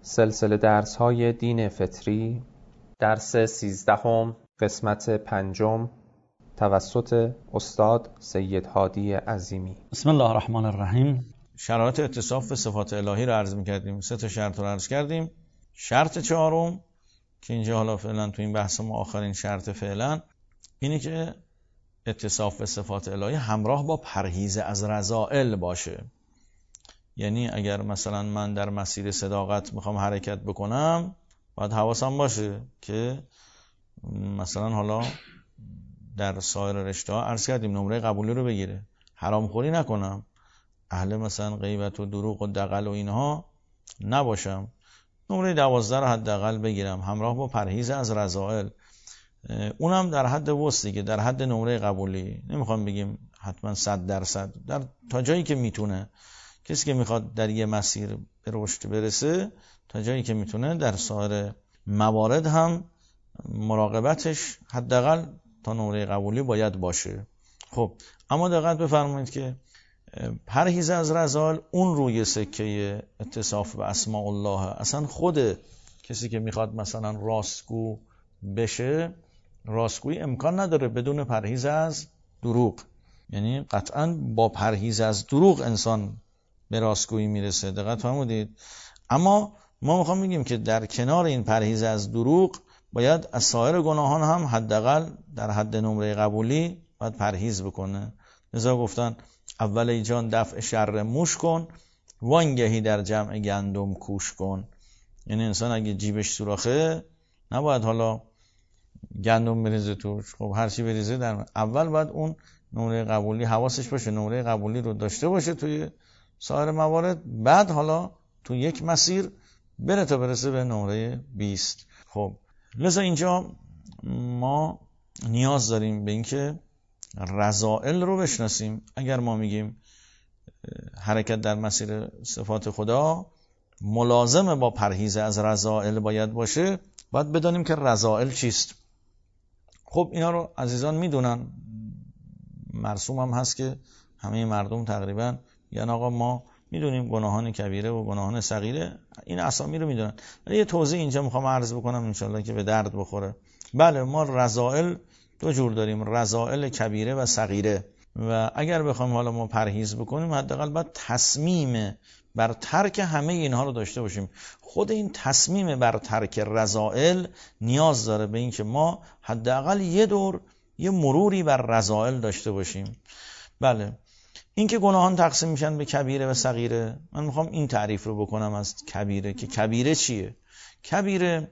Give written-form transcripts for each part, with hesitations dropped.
سلسله درس‌های دین فطری، درس 13 قسمت 5 توسط استاد سید هادی عظیمی. بسم الله الرحمن الرحیم. شرایط اتصاف به صفات الهی رو عرض می‌کردیم. 3 شرط رو عرض کردیم. شرط 4 که اینجا حالا فعلا تو این بحث ما آخرین شرط فعلا اینه که اتصاف به صفات الهی همراه با پرهیز از رذائل باشه. یعنی اگر مثلا من در مسیر صداقت میخوام حرکت بکنم، باید حواسم باشه که مثلا حالا در سایر رشته‌ها عرض کردیم نمره قبولی رو بگیره، حرام خوری نکنم، اهل مثلا غیبت و دروغ و دغل و اینها نباشم، نمره 12 رو حداقل بگیرم همراه با پرهیز از رذائل. اونم در حد وسطی که در حد نمره قبولی، نمیخوام بگیم حتما 100%، در تا جایی که میتونه. کسی که میخواد در یه مسیر به رشد برسه تا جایی که میتونه در سایر موارد هم مراقبتش حداقل تا نمره قبولی باید باشه. خب اما دقت بفرمایید که پرهیز از رذائل اون روی سکه اتصاف به اسماء الله. اصلا خود کسی که میخواد مثلا راستگو بشه، راستگویی امکان نداره بدون پرهیز از دروغ. یعنی قطعا با پرهیز از دروغ انسان به راستگویی میرسه. دقت فرمودید؟ اما ما میخوام بگیم که در کنار این پرهیز از دروغ باید از سایر گناهان هم حداقل در حد نمره قبولی باید پرهیز بکنه. لذا گفتن اول ای جان دفع شر موش کن، وانگهی در جمع گندم کوش کن. یعنی انسان اگه جیبش سوراخه نباید حالا گندم بریزه توش. خب هر چی بریزه در اول باید اون نمره قبولی حواسش باشه، نمره قبولی رو داشته باشه توی سایر موارد، بعد حالا تو یک مسیر بره تا برسه به نمره 20. خب لذا اینجا ما نیاز داریم به اینکه رذائل رو بشناسیم. اگر ما میگیم حرکت در مسیر صفات خدا ملازم با پرهیز از رذائل باید باشه، باید بدانیم که رذائل چیست. خب اینا رو عزیزان میدونن، مرسوم هم هست که همه مردم تقریبا یعنی آقا ما میدونیم گناهان کبیره و گناهان صغیره، این اسامی رو میدونن. یه توضیح اینجا میخوام عرض بکنم انشالله که به درد بخوره. بله، ما رذائل 2 جور داریم، رذائل کبیره و صغیره، و اگر بخوایم حالا ما پرهیز بکنیم حداقل باید تصمیم بر ترک همه اینها رو داشته باشیم. خود این تصمیم بر ترک رذائل نیاز داره به این که ما حداقل یه دور یه مروری بر رذائل داشته باشیم. بله، این که گناهان تقسیم میشن به کبیره و صغیره، من میخوام این تعریف رو بکنم از کبیره که کبیره چیه. کبیره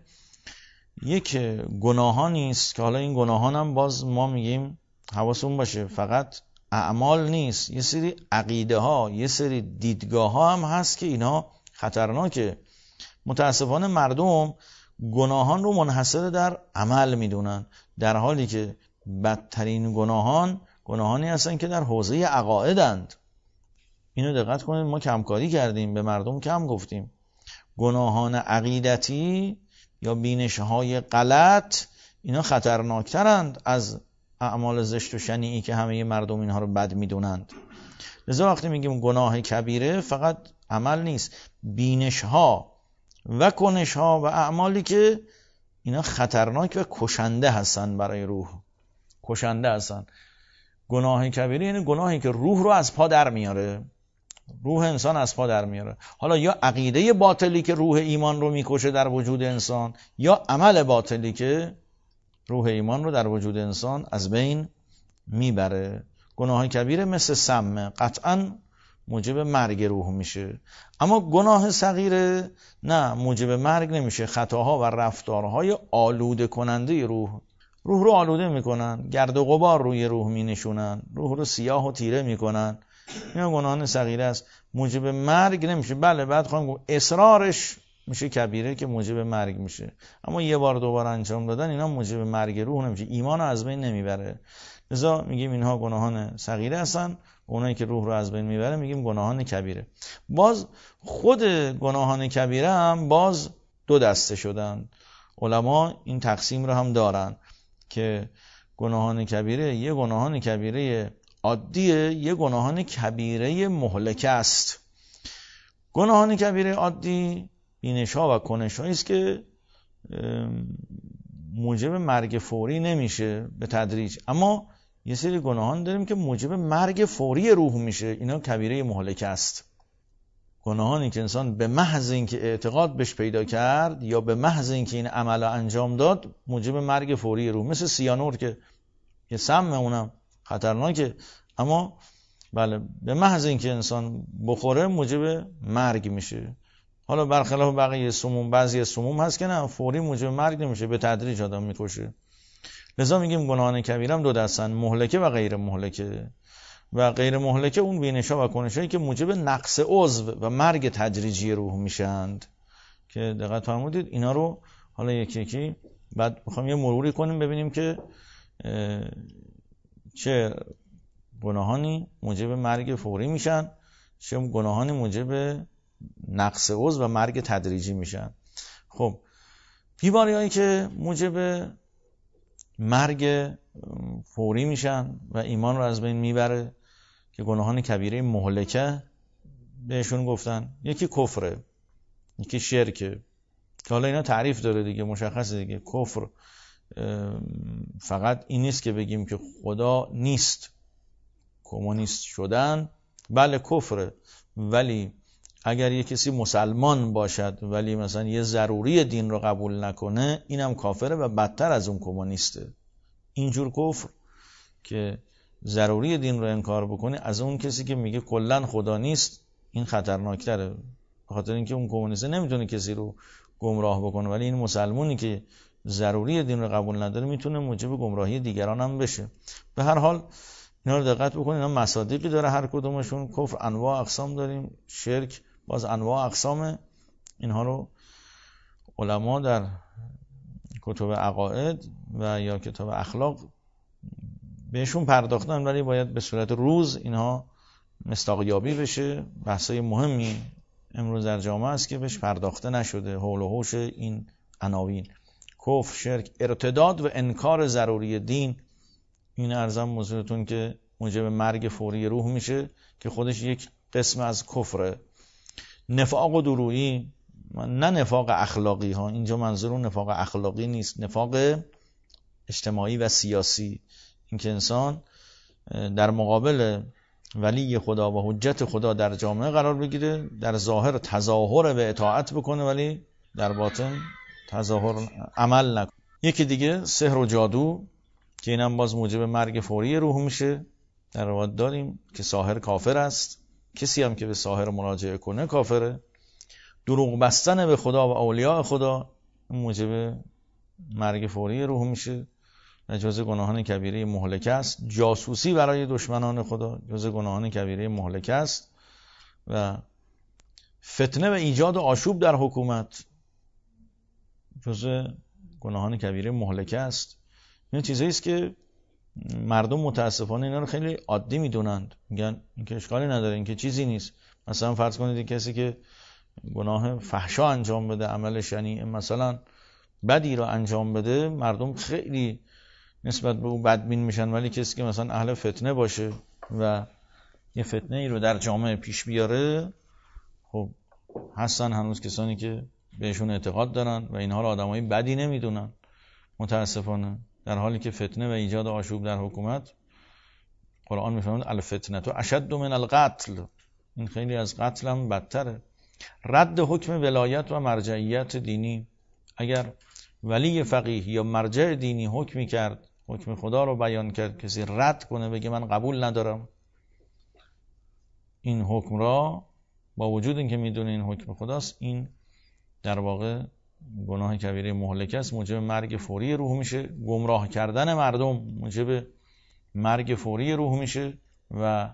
یک گناهانی است که حالا این گناهان هم باز ما میگیم حواسون باشه فقط اعمال نیست، یه سری عقیده ها، یه سری دیدگاه ها هم هست که اینها خطرناکه. متاسفانه مردم گناهان رو منحصر در عمل میدونن، در حالی که بدترین گناهانی هستن که در حوزه عقایدند. اینو دقت کنید، ما کمکاری کردیم، به مردم کم گفتیم. گناهان عقیدتی یا بینش‌های غلط اینا خطرناکترند از اعمال زشت و شنیعی که همه مردم اینها رو بد میدونند. لذا وقتی میگیم گناه کبیره فقط عمل نیست، بینش‌ها و کنش‌ها و اعمالی که اینا خطرناک و کشنده هستن برای روح، کشنده هستن. گناه کبیره یعنی گناهی که روح رو از پا در میاره، روح انسان از پا در میاره. حالا یا عقیده باطلی که روح ایمان رو میکشه در وجود انسان، یا عمل باطلی که روح ایمان رو در وجود انسان از بین میبره. گناه کبیره مثل سم، قطعا موجب مرگ روح میشه. اما گناه صغیره نه، موجب مرگ نمیشه. خطاها و رفتارهای آلوده کننده روح رو آلوده میکنن، گرد و غبار روی روح مینشونن، روح رو سیاه و تیره میکنن. اینا گناهان صغیره است، موجب مرگ نمیشه. بله، بعد خواهم گفت اصرارش میشه کبیره که موجب مرگ میشه، اما یه بار دوباره انجام دادن اینا موجب مرگ روح نمیشه، ایمان رو از بین نمیبره. لذا میگیم اینها گناهان صغیره هستن، اونایی که روح رو از بین میبره میگیم گناهان کبیره. باز خود گناهان کبیره هم باز 2 دسته شدن. علما این تقسیم رو هم دارن که گناهان کبیره، یه گناهان کبیره عادیه، یه گناهان کبیره مهلکه است. گناهان کبیره عادی بینش‌ها و کنش‌هایی است که موجب مرگ فوری نمیشه به تدریج، اما یه سری گناهان داریم که موجب مرگ فوری روح میشه. اینا کبیره مهلکه است. گناهانی که انسان به محض اینکه اعتقاد بهش پیدا کرد یا به محض اینکه این عمل انجام داد موجب مرگ فوری روح، مثل سیانور که سم اونم خطرناکه، اما بله به محض اینکه انسان بخوره موجب مرگ میشه. حالا برخلاف بقیه سموم، بعضی سموم هست که نه، فوری موجب مرگ نمیشه، به تدریج آدم میکشه. لذا میگیم گناهان کبیره هم دو دستن، مهلکه و غیر مهلکه. و غیر مهلکه اون بینش‌ها و کنش‌هایی که موجب نقص عضو و مرگ تدریجی روح میشند که دقت فرمودید. اینا رو حالا یکی یکی بعد میخوام یه مروری کنیم ببینیم که چه گناهانی موجب مرگ فوری میشن، چه گناهانی موجب نقص عضو و مرگ تدریجی میشن. خب بیماری‌هایی که موجب مرگ فوری میشن و ایمان رو از بین میبره که گناهان کبیره مهلکه بهشون گفتن، یکی کفره، یکی شرکه، که حالا اینا تعریف داره دیگه، مشخصه دیگه. کفر فقط این نیست که بگیم که خدا نیست، کمونیست شدن بله کفره، ولی اگر یک کسی مسلمان باشد ولی مثلا یه ضروری دین رو قبول نکنه اینم کافره و بدتر از اون کمونیسته. اینجور کفر که ضروری دین رو انکار بکنه از اون کسی که میگه کلا خدا نیست، این خطرناکتره، به خاطر اینکه اون کمونیسته نمیتونه کسی رو گمراه بکنه، ولی این مسلمونی که ضروری دین رو قبول نداره میتونه موجب گمراهی دیگران هم بشه. به هر حال اینا رو دقت بکنید، اینا مصادیقی داره هر کدومشون. کفر انواع اقسام داریم، شرک باز انواع اقسامه. اینها رو علما در کتب عقاید و یا کتاب اخلاق بهشون پرداختن، ولی باید به صورت روز اینها مصداقیابی بشه. بحثای مهمی امروز در جامعه است که بهش پرداخته نشده، حول و حوش این عناوین: کفر، شرک، ارتداد و انکار ضروری دین. این ارزم موضوعتون که موجب مرگ فوری روح میشه که خودش یک قسم از کفره. نفاق و درویی، نه نفاق اخلاقی ها، اینجا منظور نفاق اخلاقی نیست، نفاق اجتماعی و سیاسی، اینکه انسان در مقابل ولی خدا و حجت خدا در جامعه قرار بگیره، در ظاهر تظاهر به اطاعت بکنه ولی در باطن تظاهر عمل نکنه. یکی دیگه سحر و جادو که اینم باز موجب مرگ فوری روح میشه. در روایت داریم که ساحر کافر است، کسی هم که به ساحر مراجعه کنه کافره. دروغ بستن به خدا و اولیاء خدا موجب مرگ فوری روح میشه، جزء گناهان کبیره مهلکه است. جاسوسی برای دشمنان خدا جزء گناهان کبیره مهلکه است. و فتنه و ایجاد آشوب در حکومت جزء گناهان کبیره مهلکه است. این چیزایی است که مردم متاسفانه اینا رو خیلی عادی میدونند، میگن این که اشکالی نداره، این که چیزی نیست. مثلا فرض کنید کسی که گناه فحشا انجام بده، عمل شنیع مثلا بدی رو انجام بده، مردم خیلی نسبت به او بدبین میشن، ولی کسی که مثلا اهل فتنه باشه و یه فتنه ای رو در جامعه پیش بیاره، خب هستن هنوز کسانی که بهشون اعتقاد دارن و اینها رو آدمای بدی نمیدونن متاسفانه، در حالی که فتنه و ایجاد آشوب در حکومت قرآن میفرماید الفتنه اشد من القتل، این خیلی از قتل هم بدتره. رد حکم ولایت و مرجعیت دینی، اگر ولی فقیه یا مرجع دینی حکمی کرد، حکم خدا رو بیان کرد، کسی رد کنه بگه من قبول ندارم این حکم را، با وجود اینکه میدونه این حکم خداست، این در واقع گناه کبیره مهلکه است، موجب مرگ فوری روح میشه. گمراه کردن مردم موجب مرگ فوری روح میشه و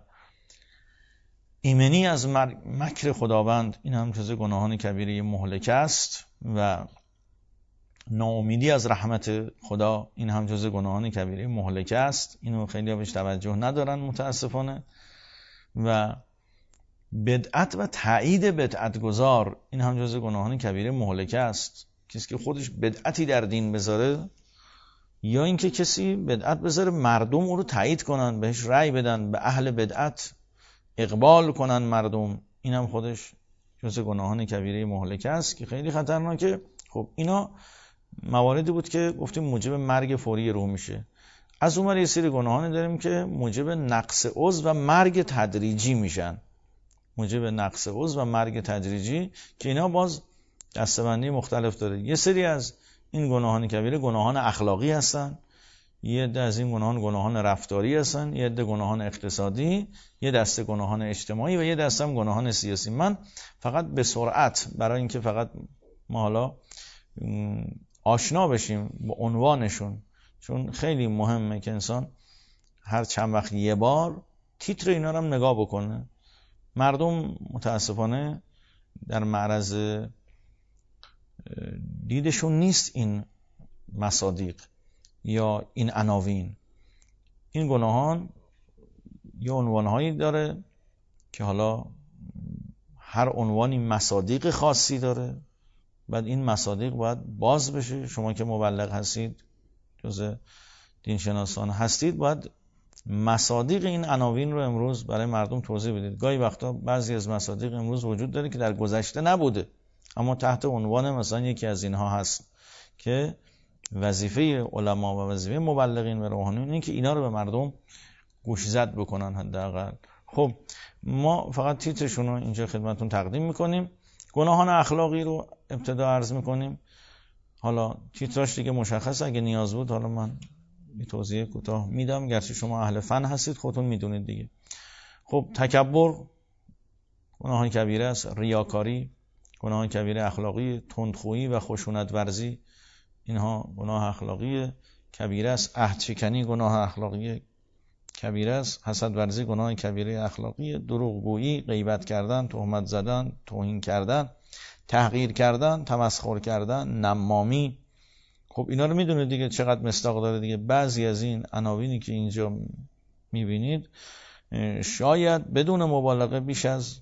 ایمنی از مکر خداوند، این هم جزء گناهان کبیره مهلکه است. و ناامیدی از رحمت خدا، این هم جزء گناهان کبیره مهلکه است. اینو خیلی بهش توجه ندارن متاسفانه. و بدعت و تایید بدعت گذار، این هم جزء گناهان کبیره مهلکه است. کسی که خودش بدعتی در دین بذاره، یا اینکه کسی بدعت بذاره مردم او رو تایید کنن، بهش رأی بدن، به اهل بدعت اقبال کنن مردم، این هم خودش جزء گناهان کبیره مهلکه است که خیلی خطرناکه. خب اینا مواردی بود که گفتیم موجب مرگ فوری روح میشه. از اون ور یه سری گناهان داریم که موجب نقص عضو و مرگ تدریجی میشن. موجب نقص عضو و مرگ تدریجی که اینا باز دسته‌بندی مختلف داره. یه سری از این گناهان کبیره گناهان اخلاقی هستن، یه عده از این گناهان رفتاری هستن، یه عده گناهان اقتصادی، یه دسته گناهان اجتماعی و یه دسته هم گناهان سیاسی. من فقط به سرعت برای اینکه فقط ما حالا آشنا بشیم با عنوانشون، چون خیلی مهمه که انسان هر چند وقت یه بار تیتر اینا رو هم نگاه بکنه. مردم متاسفانه در معرض دیدشون نیست این مصادیق یا این عناوین. این گناهان یه عنوانهایی داره که حالا هر عنوانی مصادیق خاصی داره. بعد این مصادیق باید باز بشه. شما که مبلغ هستید، جزء دینشناسان هستید، باید مصادیق این عناوین رو امروز برای مردم توضیح بدید. گاهی وقتا بعضی از مصادیق امروز وجود داره که در گذشته نبوده، اما تحت عنوان مثلا یکی از اینها هست که وظیفه علما و وظیفه مبلغین و روحانیون اینه که اینا رو به مردم گوشزد بکنن حداقل. خب ما فقط تیترشون رو اینجا خدمتتون تقدیم میکنیم. گناهان اخلاقی رو ابتدا عرض میکنیم. حالا تیتراش دیگه مشخصه، اگه نیاز بود حالا من یه توضیح کوتاه میدم، گرچه شما اهل فن هستید خودتون میدونید دیگه. خب تکبر گناه کبیره است، ریاکاری گناه کبیره اخلاقی، تندخویی و خشونت ورزی اینها گناه اخلاقی کبیره است، عهد شکنی گناه اخلاقی کبیره است، حسد ورزی گناه کبیره اخلاقی، دروغگویی، غیبت کردن، تهمت زدن، توهین کردن، تحقیر کردن، تمسخر کردن، نمامی. خب اینا رو میدونید دیگه چقدر مصداق داره دیگه. بعضی از این عناوینی که اینجا میبینید شاید بدون مبالغه بیش از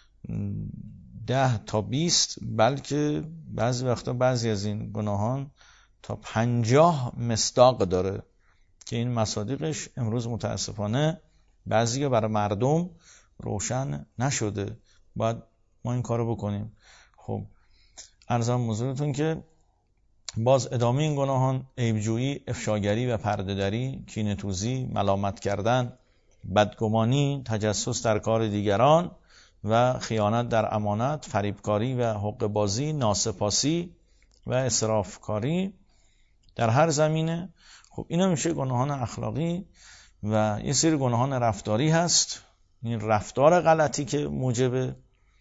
10 تا 20 بلکه بعضی وقتا بعضی از این گناهان تا 50 مصداق داره که این مصادیقش امروز متاسفانه بعضی برای مردم روشن نشده. باید ما این کارو بکنیم. خب عرضم حضورتون که باز ادامه این گناهان عیبجویی، افشاگری و پرده‌دری، کینه‌توزی، ملامت کردن، بدگمانی، تجسس در کار دیگران و خیانت در امانت، فریبکاری و حقه بازی، ناسپاسی و اسرافکاری در هر زمینه. خب اینا میشه گناهان اخلاقی. و یه سری گناهان رفتاری هست. این رفتار غلطی که موجب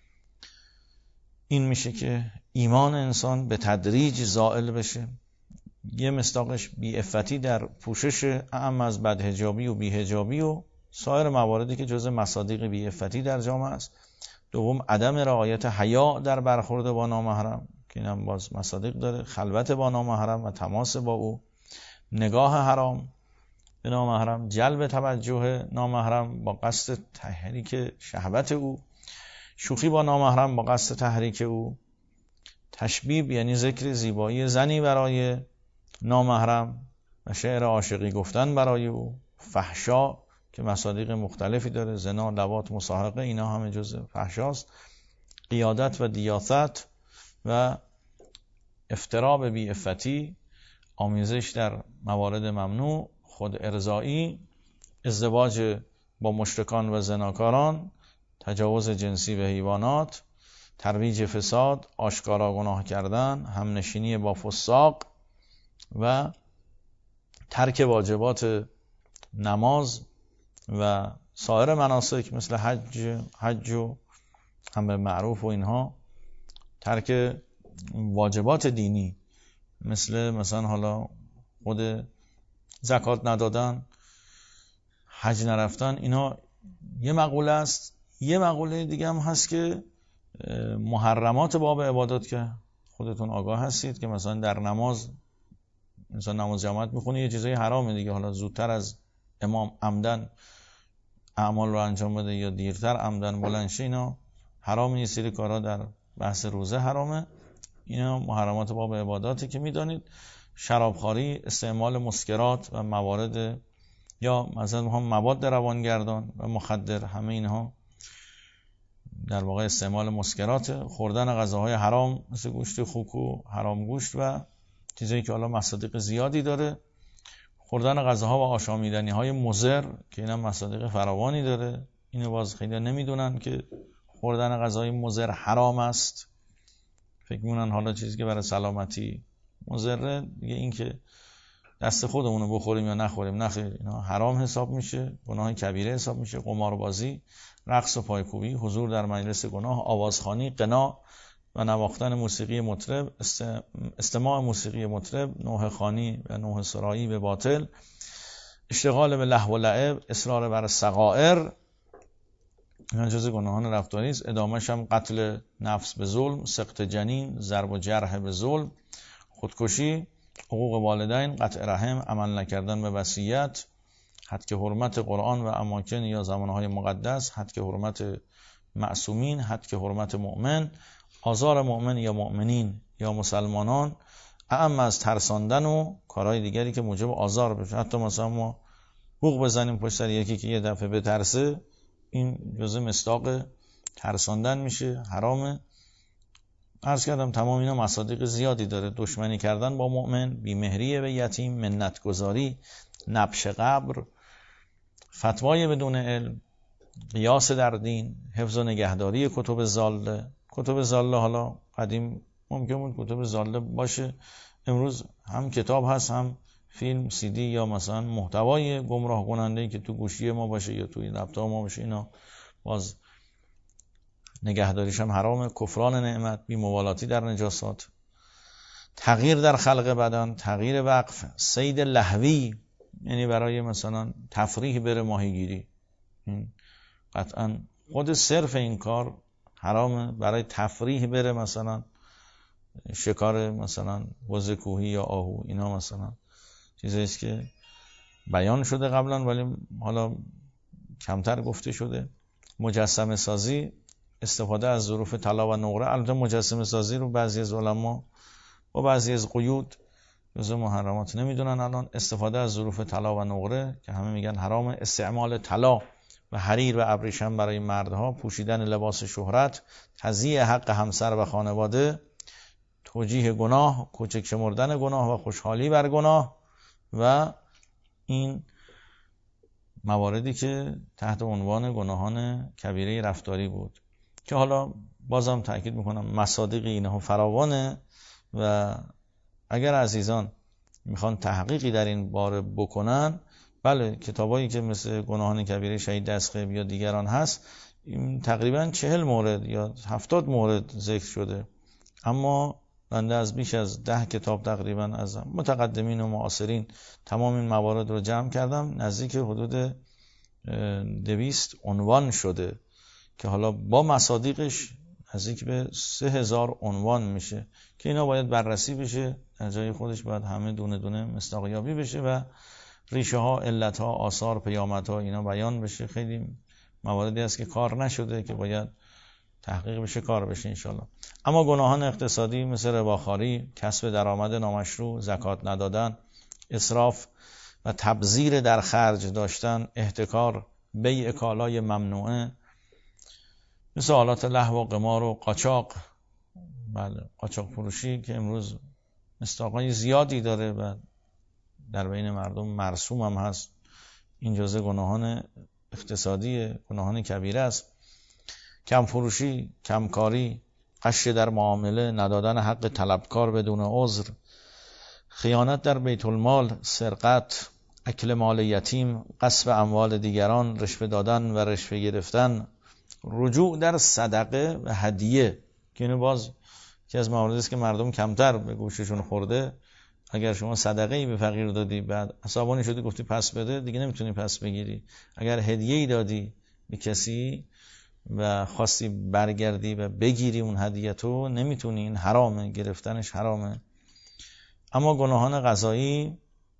این میشه که ایمان انسان به تدریج زائل بشه. یه مصداقش بی‌عفتی در پوشش اعم از بدحجابی و بی‌حجابی و سایر مواردی که جزء مصادیق بی‌عفتی در جامعه است. دوم عدم رعایت حیا در برخورد با نامحرم که اینم باز مصادیق داره. خلوت با نامحرم و تماس با او، نگاه حرام به نامحرم، جلب توجه نامحرم با قصد تحریک شهوت او، شوخی با نامحرم با قصد تحریک او، تشبیب یعنی ذکر زیبایی زنی برای نامحرم و شعر عاشقی گفتن برای او، فحشا که مصادیق مختلفی داره، زنا، لواط، مصاحقه، اینا همه جزء فحشاست، قیادت و دیاثت و افترا به بی‌عفتی، آمیزش در موارد ممنوع، خود ارضایی، ازدواج با مشرکان و زناکاران، تجاوز جنسی به حیوانات، ترویج فساد، آشکارا گناه کردن، همنشینی با فساق و ترک واجبات نماز و سایر مناسک مثل حج و امر معروف و اینها، ترک واجبات دینی مثلا حالا خود زکات ندادن، حج نرفتن، اینا یه مقوله است. یه مقوله دیگه هم هست که محرمات باب عبادات که خودتون آگاه هستید که مثلا در نماز مثلا نماز جماعت میخونه یه چیزای حرامه دیگه، حالا زودتر از امام عمدن اعمال رو انجام بده یا دیرتر عمدن بلند شه، اینا حرامه. یه سری کارا در بحث روزه حرامه. اینا محرمات باب عباداتی که میدانید. شرابخواری، استعمال مسکرات و موارد یا مثلا مواد روانگردان و مخدر، همه اینها در واقع استعمال مسکرات، خوردن غذاهای حرام مثل گوشت خوک و حرام گوشت و چیزایی که حالا مصادیق زیادی داره، خوردن غذاها و آشامیدنی‌های مضر که اینا مصادیق فراوانی داره. اینو باز خیلی نمیدونن که خوردن غذای مضر حرام است، فکر می‌کنن حالا چیزی که برای سلامتی مضره دیگه این که دست خودمونو بخوریم یا نخوریم، نخیر، اینا حرام حساب میشه، گناه کبیره حساب میشه. قماربازی، رقص و پایکوبی، حضور در مجلس گناه، آوازخوانی، غنا و نواختن موسیقی مطرب، استماع موسیقی مطرب، نوحه خوانی و نوحه سرایی به باطل، اشتغال به لهو و لعب، اصرار بر صغائر، اینا جزء گناهان رفتاری است. ادامهش هم قتل نفس به ظلم، سقط جنین، ضرب و جرح به ظلم، خودکشی، حقوق والدین، قطع رحم، عمل نکردن به وصیت، حد حرمت قرآن و اماکن یا زمانهای مقدس، حد حرمت معصومین، حد حرمت مؤمن، آزار مؤمن یا مؤمنین یا مسلمانان، اعم از ترساندن و کارهای دیگری که موجب آزار بشه. حتی مثلا ما بوق بزنیم پشت سر یکی که یه دفعه بترسه، این جزء مصداق ترساندن میشه، حرامه. عرض کردم تمام اینا مصادیق زیادی داره. دشمنی کردن با مؤمن، بیمهری به یتیم، منتگذاری، نبش قبر، فتوای بدون علم، قیاس در دین، حفظ و نگهداری کتب ضاله. کتب ضاله حالا قدیم ممکن بود کتب ضاله باشه، امروز هم کتاب هست، هم فیلم، سی دی یا مثلا محتوای گمراه کننده که تو گوشی ما باشه یا توی لپتاپ ما باشه، اینا باز نگهداریش هم حرامه. کفران نعمت، بی‌مبالاتی در نجاسات، تغییر در خلق بدن، تغییر وقف، صید لهوی، یعنی برای مثلا تفریح بره ماهیگیری، این قطعا خود صرف این کار حرامه. برای تفریح بره مثلا شکار مثلا وز کوهی یا آهو، اینا مثلا چیزاییست که بیان شده قبلا ولی حالا کمتر گفته شده. مجسمه سازی، استفاده از ظروف طلا و نقره. البته مجسمه سازی رو بعضی از علما و بعضی از قیود جزء محرمات نمیدونن الان. استفاده از ظروف طلا و نقره که همه میگن حرامه. استعمال طلا و حریر و ابریشم برای مردها، پوشیدن لباس شهرت، تضییع حق همسر و خانواده، توجیه گناه، کوچک شمردن گناه و خوشحالی بر گناه و این مواردی که تحت عنوان گناهان کبیره رفتاری بود که حالا بازم تأکید میکنم مصادیق اینها فراوانه و اگر عزیزان میخوان تحقیقی در این باره بکنن، بله کتابایی که مثل گناهان کبیره شهید دستقیب یا دیگران هست، تقریبا 40 مورد یا 70 مورد ذکر شده، اما بنده از بیش از 10 کتاب تقریبا از متقدمین و معاصرین تمام این موارد رو جمع کردم، نزدیک حدود 200 عنوان شده که حالا با مصادیقش نزدیک به 3000 عنوان میشه که اینا باید بررسی بشه، در جای خودش باید همه دونه دونه مصداقیابی بشه و ریشه ها، علت ها، آثار، پیامت ها اینا بیان بشه. خیلی مواردی هست که کار نشده که باید تحقیق بشه، کار بشه انشالله. اما گناهان اقتصادی مثل رباخواری، کسب درآمد نامشروع، زکات ندادن، اسراف و تبذیر در خرج داشتن، احتکار، بیع کالای ممنوعه مثل آلات لهو و قمار و قاچاق، بله قاچاق فروشی که امروز مصداقای زیادی داره و در بین مردم مرسوم هم هست، این جزء گناهان اقتصادی، گناهان کبیره است. کم فروشی، کمکاری، غش در معامله، ندادن حق طلبکار بدون عذر، خیانت در بیت المال، سرقت، اکل مال یتیم، غصب اموال دیگران، رشوه دادن و رشوه گرفتن، رجوع در صدقه و هدیه که اینو باز که از مواردی است که مردم کمتر به گوششون خورده. اگر شما صدقه‌ای به فقیر دادی بعد عصبانی شدی گفتی پس بده، دیگه نمیتونی پس بگیری. اگر هدیه‌ای دادی به کسی و خواستی برگردی و بگیری اون هدیه‌تو، نمیتونی، این حرامه، گرفتنش حرامه. اما گناهان قضایی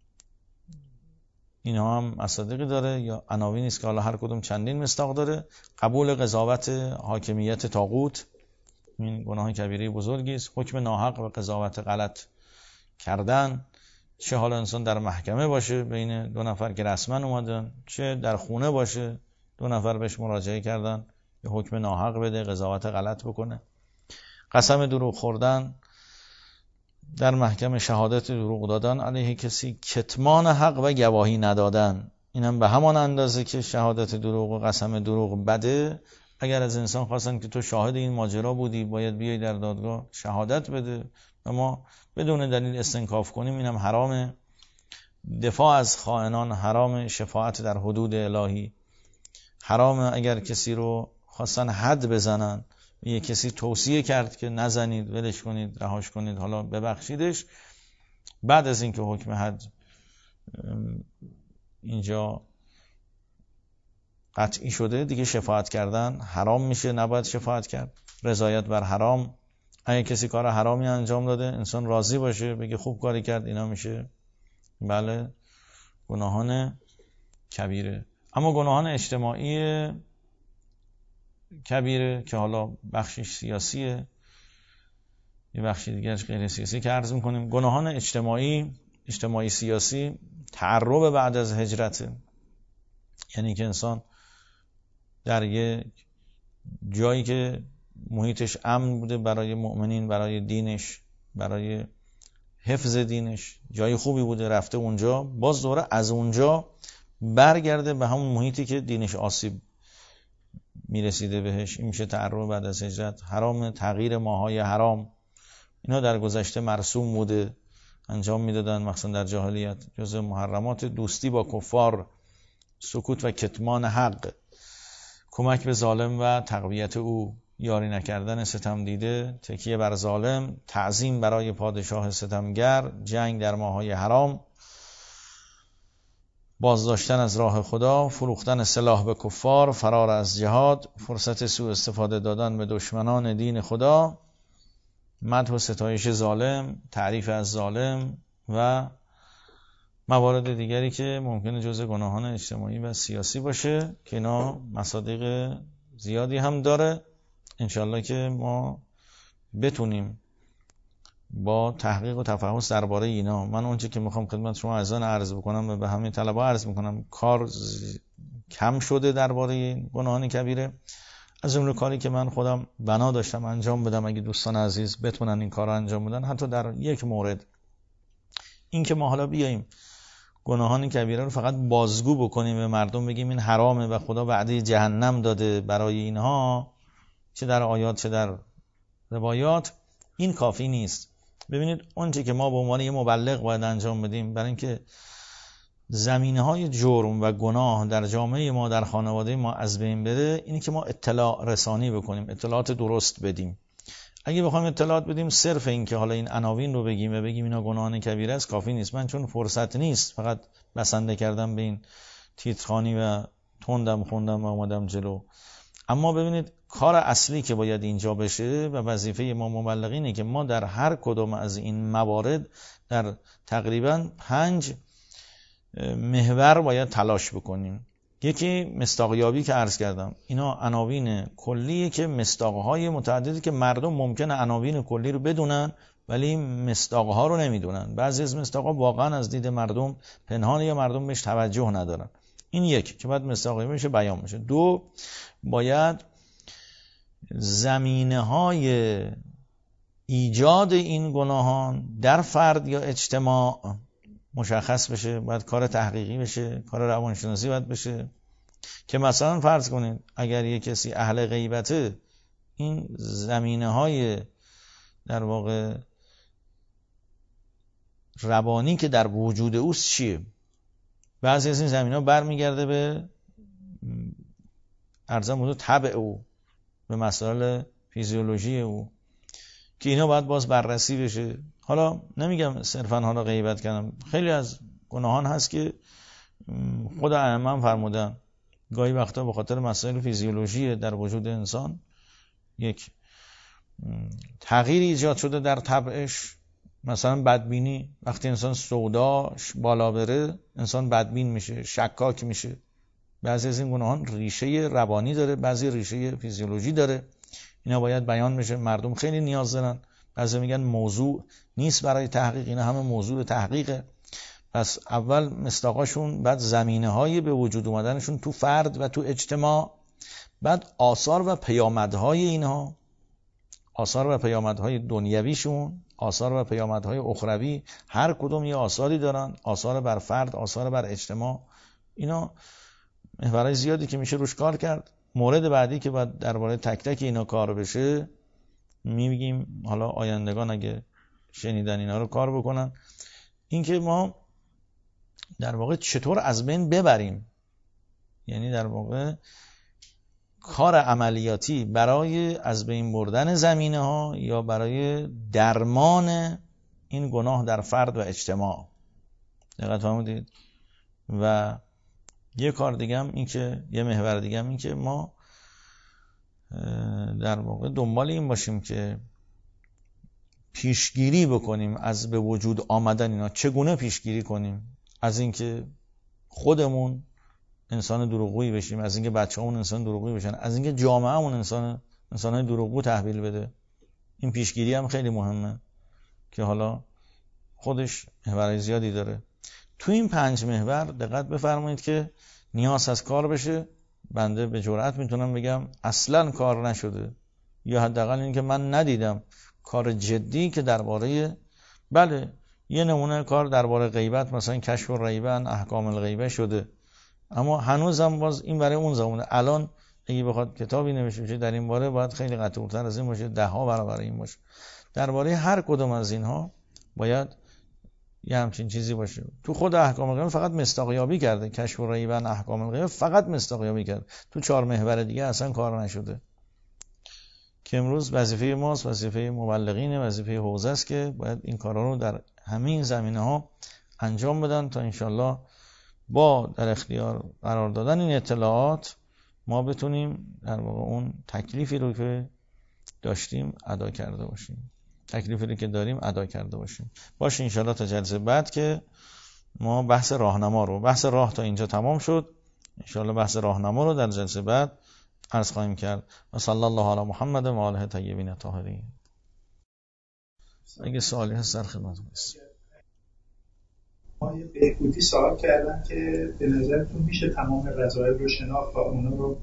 اینها هم مصادیقی داره یا عناوینی است که حالا هر کدوم چندین مصداق داره. قبول قضاوت حاکمیت طاغوت، این گناه کبیره بزرگی است. حکم ناحق و قضاوت غلط کردن، چه حالا انسان در محکمه باشه بین دو نفر که رسما اومدن، چه در خونه باشه دو نفر بهش مراجعه کردن یه حکم ناحق بده، قضاوت غلط بکنه. قسم دروغ خوردن در محکمه، شهادت دروغ دادن علیه کسی، کتمان حق و گواهی ندادن، اینم به همان اندازه که شهادت دروغ و قسم دروغ بده. اگر از انسان خواستن که تو شاهد این ماجرا بودی، باید بیای در دادگاه شهادت بده و ما بدون دلیل استنکاف کنیم، اینم حرامه. دفاع از خائنان حرام، شفاعت در حدود الهی حرامه. اگر کسی رو خواستن حد بزنن، یه کسی توصیه کرد که نزنید، ولش کنید، رهاش کنید، حالا ببخشیدش، بعد از اینکه حکم حد اینجا قطعی شده دیگه شفاعت کردن حرام میشه، نباید شفاعت کرد. رضایت بر حرام، اگه کسی کار حرامی انجام داده، انسان راضی باشه بگه خوب کاری کرد، اینا میشه بله گناهان کبیره. اما گناهان اجتماعی کبیره که حالا بخشش سیاسیه، یه بخشی دیگرش غیر سیاسی که عرض میکنیم. گناهان اجتماعی سیاسی تعرب بعد از هجرته، یعنی که انسان در یه جایی که محیطش امن بوده برای مؤمنین، برای دینش، برای حفظ دینش، جای خوبی بوده، رفته اونجا، باز دوره از اونجا برگرده به همون محیطی که دینش آسیب میرسیده بهش. این میشه تعرب بعد از هجرت. حرام، تغییر ماهای حرام، اینا در گذشته مرسوم بوده، انجام میدادن، مخصوصا در جاهلیت. جزء محرمات دوستی با کفار، سکوت و کتمان حق، کمک به ظالم و تقویت او، یاری نکردن ستم دیده، تکیه بر ظالم، تعظیم برای پادشاه ستمگر، جنگ در ماهای حرام، بازداشتن از راه خدا، فروختن سلاح به کفار، فرار از جهاد، فرصت سوء استفاده دادن به دشمنان دین خدا، مدح و ستایش ظالم، تعریف از ظالم و موارد دیگری که ممکنه جزء گناهان اجتماعی و سیاسی باشه که اینا مصادیق زیادی هم داره. انشالله که ما بتونیم با تحقیق و تفحص درباره اینا، من اونچه که میخوام خدمت شما عزیزان عرض بکنم و به همه طلبا عرض میکنم، کار کم شده درباره گناهان کبیره. از جمله کاری که من خودم بنا داشتم انجام بدم، اگه دوستان عزیز بتونن این کار رو انجام بدن، حتی در یک مورد، این که ما حالا بیاییم گناهان کبیره رو فقط بازگو بکنیم به مردم، بگیم این حرامه و خدا وعده جهنم داده برای اینها، چه در آیات چه در روایات، این کافی نیست. ببینید اونچه که ما به عنوان یه مبلغ باید انجام بدیم برای اینکه زمینه‌های جرم و گناه در جامعه ما، در خانواده ما از بین بره، اینی که ما اطلاع رسانی بکنیم، اطلاعات درست بدیم. اگه بخوایم اطلاعات بدیم صرف این که حالا این عناوین رو بگیم و بگیم اینا گناهان کبیره است کافی نیست. من چون فرصت نیست فقط بسنده کردم به این تیترخوانی و تندم خوندم و اومدم جلو. اما ببینید کار اصلی که باید اینجا بشه و وظیفه ما مبلغینه که ما در هر کدوم از این موارد در تقریبا 5 محور باید تلاش بکنیم. یکی مصداقیابی که عرض کردم، اینا عناوین کلیه که مصداقهای متعددی که مردم ممکنه عناوین کلی رو بدونن ولی مصداقها رو نمیدونن. بعضی از مصداقها واقعا از دید مردم پنهانه یا مردم بهش توجه ندارن. این یک که باید مصداقیابی بشه، بیان بشه. 2 باید زمینه‌های ایجاد این گناهان در فرد یا اجتماع مشخص بشه، باید کار تحقیقی بشه، کار روانشناسی باید بشه. که مثلا فرض کنید اگر یک کسی اهل غیبته، این زمینه‌های در واقع روانی که در وجود اوست چیه؟ بعضی از این زمینه‌ها برمیگرده به ارزم موضوع طبع او، به مسائل فیزیولوژی او که اینا باید باز بررسی بشه. حالا نمیگم صرفا حالا غیبت کردم، خیلی از گناهان هست که خود ائمه فرمودن گاهی وقتا به خاطر مسائل فیزیولوژی در وجود انسان یک تغییری ایجاد شده در طبعش. مثلا بدبینی، وقتی انسان سوداش بالا بره انسان بدبین میشه، شکاک میشه. بعضی از این گناهان ریشه روانی داره، بعضی ریشه فیزیولوژی داره. اینا باید بیان بشه، مردم خیلی نیاز دارن. بعضی میگن موضوع نیست برای تحقیق، اینا همه موضوع تحقیقه. پس اول مصداقاشون، بعد زمینه‌های به وجود اومدنشون تو فرد و تو اجتماع، بعد آثار و پیامدهای اینها، آثار و پیامدهای دنیویشون، آثار و پیامدهای اخروی، هر کدوم یه آثاری دارن، آثار بر فرد، آثار بر اجتماع. اینا محورهای زیادی که میشه روش کار کرد. مورد بعدی که باید درباره تک تک اینا کار بشه میگیم، حالا آیندگان اگه شنیدن اینا رو کار بکنن، این که ما در واقع چطور از بین ببریم، یعنی در واقع کار عملیاتی برای از بین بردن زمینه ها یا برای درمان این گناه در فرد و اجتماع. دقت فرمودید؟ و یه کار دیگه هم این که، یه محور دیگه هم این که ما در واقع دنبال این باشیم که پیشگیری بکنیم از به وجود آمدن اینا. چگونه پیشگیری کنیم؟ از اینکه خودمون انسان دروغگویی بشیم، از اینکه بچه‌مون انسان دروغگویی بشن، از اینکه جامعهمون انسانای دروغگو تحویل بده. این پیشگیری هم خیلی مهمه که حالا خودش محورهای زیادی داره. تو این 5 محور دقت بفرمایید که نیاز از کار بشه. بنده به جرئت میتونم بگم اصلاً کار نشده، یا حداقل این که من ندیدم کار جدی که درباره، بله یه نمونه کار درباره غیبت، مثلا کشف الریبه احکام الغیبه شده، اما هنوزم باز این برای اون زمانه. الان اگه بخواد کتابی نوشته بشه در این باره باید خیلی قطع‌تر از این باشه، 10 برابر این باشه. درباره هر کدوم از اینها باید یه همچین چیزی باشه. تو خود احکام الغیبه فقط مصداقیابی کرده، کشف الریبه احکام الغیبه فقط مصداقیابی کرده، تو 4 محور دیگه اصلا کار نشده. که امروز وظیفه ماست، وظیفه مبلغین، وظیفه حوزه است که باید این کارا رو در همین زمینه‌ها انجام بدن تا انشالله با در اختیار قرار دادن این اطلاعات ما بتونیم در واقع اون تکلیفی رو که داشتیم ادا کرده باشیم، تکلیفی رو که داریم ادا کرده باشیم. باشه انشالله تا جلسه بعد که ما بحث راهنما رو، بحث راه تا اینجا تمام شد، انشالله بحث راهنما رو در جلسه بعد عرض خواهیم کرد. و صلی الله علی محمد و آله طیبین الطاهرین. اگه سوالی هست در خدمتتون هستم. آقای بهبودی سوال کردن که به نظرتون میشه تمام رذایل رو شناخت و اونا رو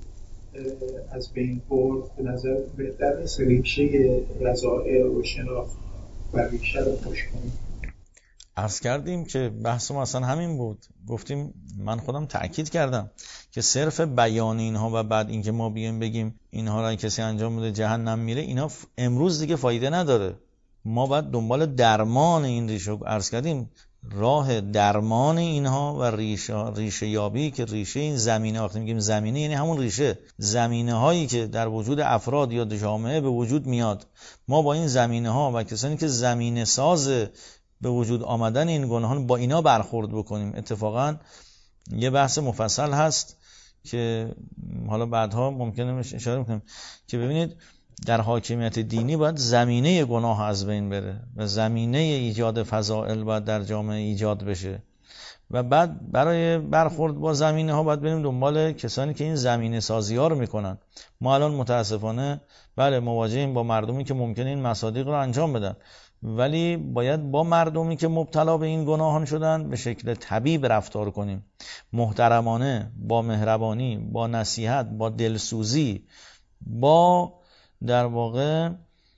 از بین برد؟ به نظر بهتر است ریشه رذایل رو شناخت و ریشه رو خوش کنیم. عرض کردیم که بحث ما اصلا همین بود. گفتیم، من خودم تأکید کردم که صرف بیان اینها و بعد اینکه ما بگیم اینها را کسی انجام بده جهنم میره، اینا امروز دیگه فایده نداره. ما باید دنبال درمان این ریشه، عرض کردیم راه درمان اینها و ریشه یابی، که ریشه این زمینه، وقتی میگیم زمینه یعنی همون ریشه، زمینه هایی که در وجود افراد یا جامعه به وجود میاد، ما با این زمینه ها و کسانی که زمینه ساز به وجود آمدن این گناهان با اینا برخورد بکنیم. اتفاقا یه بحث مفصل هست که حالا بعدها ممکنه اشاره میکنم که ببینید در حاکمیت دینی باید زمینه گناه از بین بره و زمینه ایجاد فضائل باید در جامعه ایجاد بشه و بعد برای برخورد با زمینه ها باید بریم دنبال کسانی که این زمینه سازی ها رو میکنن. ما الان متاسفانه بله مواجهیم با مردمی که ممکنه این مصادیق رو انجام بدن، ولی باید با مردمی که مبتلا به این گناهان شدن به شکل طبیب رفتار کنیم، محترمانه، با مهربانی، با نصیحت، با دلسوزی، با در واقع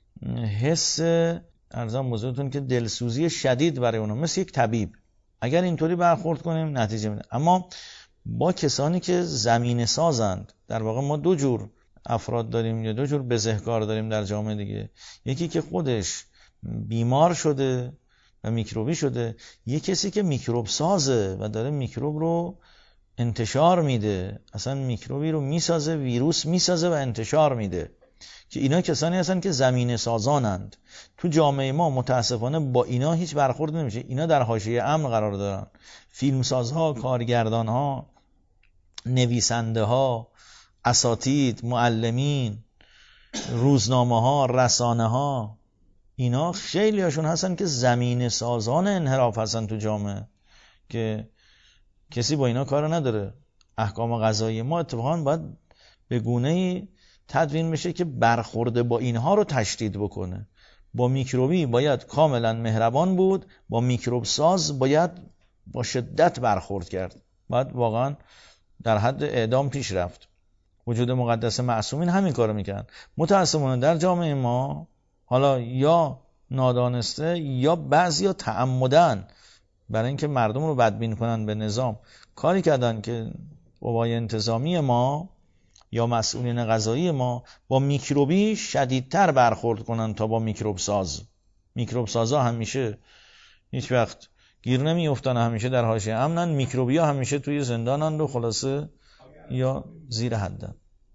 حس ارزم بزرگتون که دلسوزی شدید برای اونها، مثل یک طبیب. اگر اینطوری برخورد کنیم نتیجه میده. اما با کسانی که زمینه سازند، در واقع ما 2 جور افراد داریم یا 2 جور بزهکار داریم در جامعه دیگه. یکی که خودش بیمار شده و میکروبی شده، یک کسی که میکروب سازه و داره میکروب رو انتشار میده، اصلا میکروبی رو میسازه، ویروس میسازه و انتشار میده، که اینا کسانی هستن که زمینه سازانند. تو جامعه ما متاسفانه با اینا هیچ برخورد نمیشه. اینا در حاشیه امن قرار دارن. فیلمسازها، کارگردانها، نویسنده ها، اساتید، معلمین، روزنامه ها، رسانه ها، اینا خیلی هاشون هستن که زمینه سازان انحراف هستن تو جامعه، که کسی با اینا کار نداره. احکام قضایی ما اتفاقا باید به گونه‌ای تدوین بشه که برخورد با اینها رو تشدید بکنه. با میکروبی باید کاملا مهربان بود، با میکروب ساز باید با شدت برخورد کرد، باید واقعا در حد اعدام پیش رفت. وجود مقدس معصومین همین کارو میکنن. متاسفانه در جامعه ما حالا یا نادانسته یا بعضیا تعمدن برای اینکه مردم رو بدبین کنن به نظام کاری کردن که قوای انتظامی ما یا مسئولین قضایی ما با میکروبی شدیدتر برخورد کنن تا با میکروب ساز. میکروب سازا همیشه هیچ وقت گیر نمیافتن، همیشه در حاشیه امنن، میکروبیا همیشه توی زندانن و خلاصه یا زیر حدن.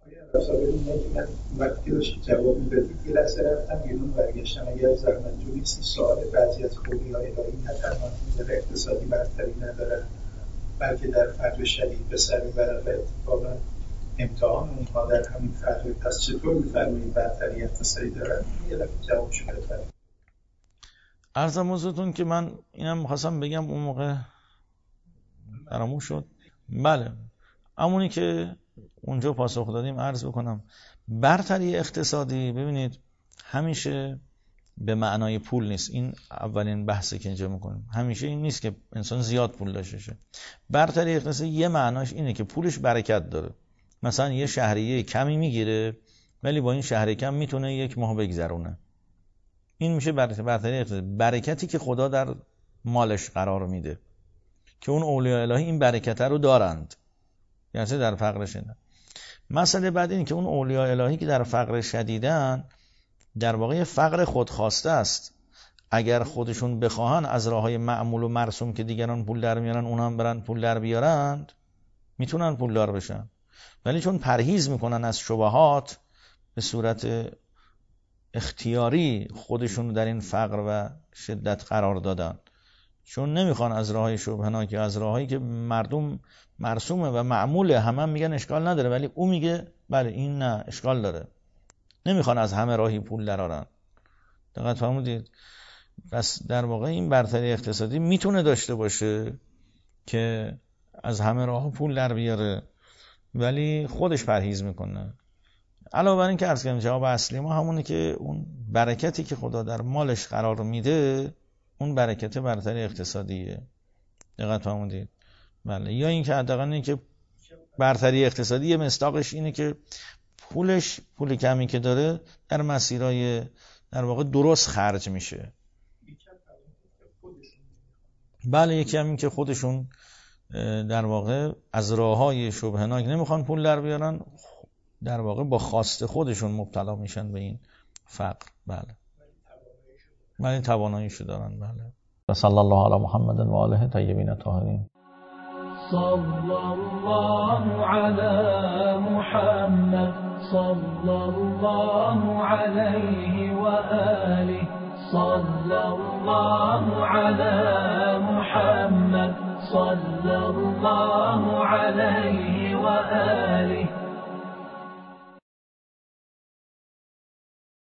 وقتی داشت جواب میدادید یه لحظه رفتم بیرون برگشتم. اگر زحمت جو نیستی سوال بعضی از خوبی‌های الهی نه تنها در اقتصادی برتری ندارن بلکه در فقر شدید به سر میبرن و اتفاقا امتحان اونها در همین فقر. پس چطور میفرمایید برتری اقتصادی دارن؟ یه لحظه جوابشو بفرمایید. عرضم حضورتون که من اینم می‌خواستم بگم اون موقع فراموش شد. بله همونی که اونجا پاسخ دادیم عرض بکنم. برتری اقتصادی ببینید همیشه به معنای پول نیست. این اولین بحثی که اینجا میکنیم. همیشه این نیست که انسان زیاد پول داشته باشه. برتری اقتصادی یه معناش اینه که پولش برکت داره. مثلا یه شهریه کمی میگیره ولی با این شهریه کم میتونه یک ماه بگذرونه. این میشه برتری اقتصادی. برکتی که خدا در مالش قرار میده که اون اولیاء الهی این برکت رو دارند، یعنی در فقر شدن. مسئله بعد اینه که اون اولیاء الهی که در فقر شدیدن در واقع فقر خودخواسته است. اگر خودشون بخواهن از راههای معمول و مرسوم که دیگران پول در میارن اونها هم برن پول در بیارند میتونن پولدار بشن، ولی چون پرهیز میکنن از شبهات به صورت اختیاری خودشون در این فقر و شدت قرار دادن، چون نمیخوان از راههای شبهناک، از راههایی که مردم مرسومه و معموله همه میگن اشکال نداره ولی او میگه بله این نه اشکال داره، نمیخوان از همه راهی پول درارن. دقت فرمودید؟ پس در واقع این برتری اقتصادی میتونه داشته باشه که از همه راه پول در بیاره ولی خودش پرهیز میکنه. علاوه بر این که عرض کردم جواب اصلی ما همونه که اون برکتی که خدا در مالش قرار میده اون برکت برتری اقتصادیه. دقت فرمودید؟ بله. یا این که حداقل این که برتری اقتصادی مصداقش اینه که پول کمی که داره در مسیرهای در واقع درست خرج میشه. بله یکی هم این که خودشون در واقع از راههای شبهناک نمیخوان پول در بیارن، در واقع با خواست خودشون مبتلا میشن به این فقر. بله تواناییشو دارن. بله. و صلی الله علی محمد و آله طیبین الطاهرین. صلى الله على محمد صلى الله عليه وآله صلى الله على محمد صلى الله عليه وآله